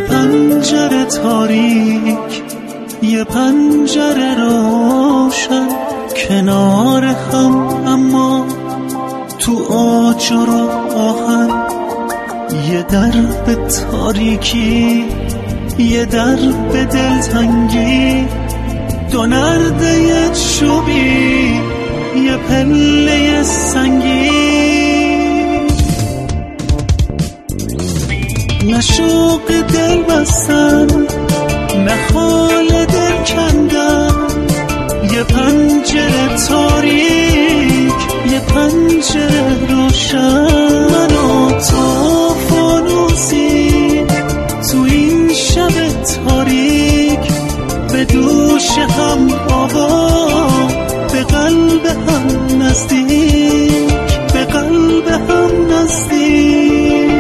پنجره تاریک، یه پنجره روشن، کنار هم اما تو آجر و آهن. یه درب تاریکی، یه درب دلتنگی، دو نرده چوبی، یه پله سنگی. نه شوق دل بستن، نه حال دل کندن، یه پنجره تاریک، یه پنجره روشن. من و تو فانوسی تو این شب تاریک، به دوش هم آوا، به قلب هم نزدیک، به قلب هم نزدیک.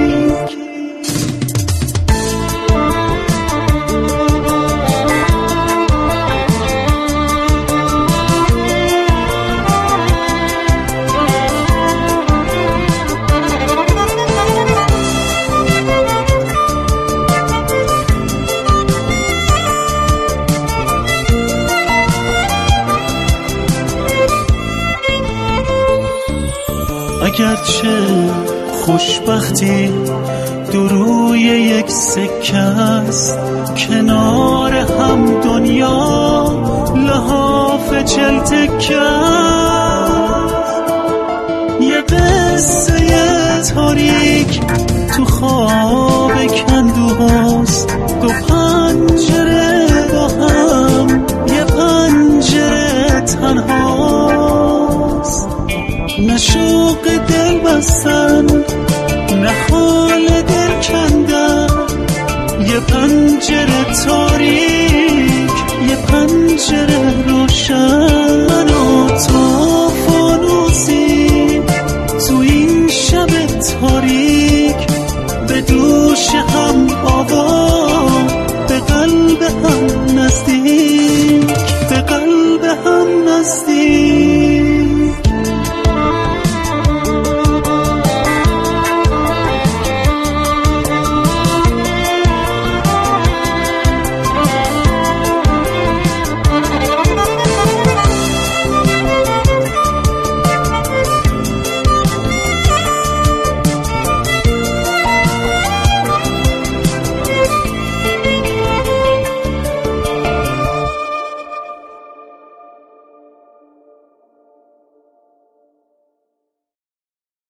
اگرچه خوشبختی دروی یک سکه است، کنار هم دنیا لحاف 40 تکه است. یه قصه تاریک تو خواب کندوهاست، دو پنجره با هم، یه پنجره تنهاست. نه شوق دل بستن، نه حال دل کندن، یه پنجره تاریک، یه پنجره روشن.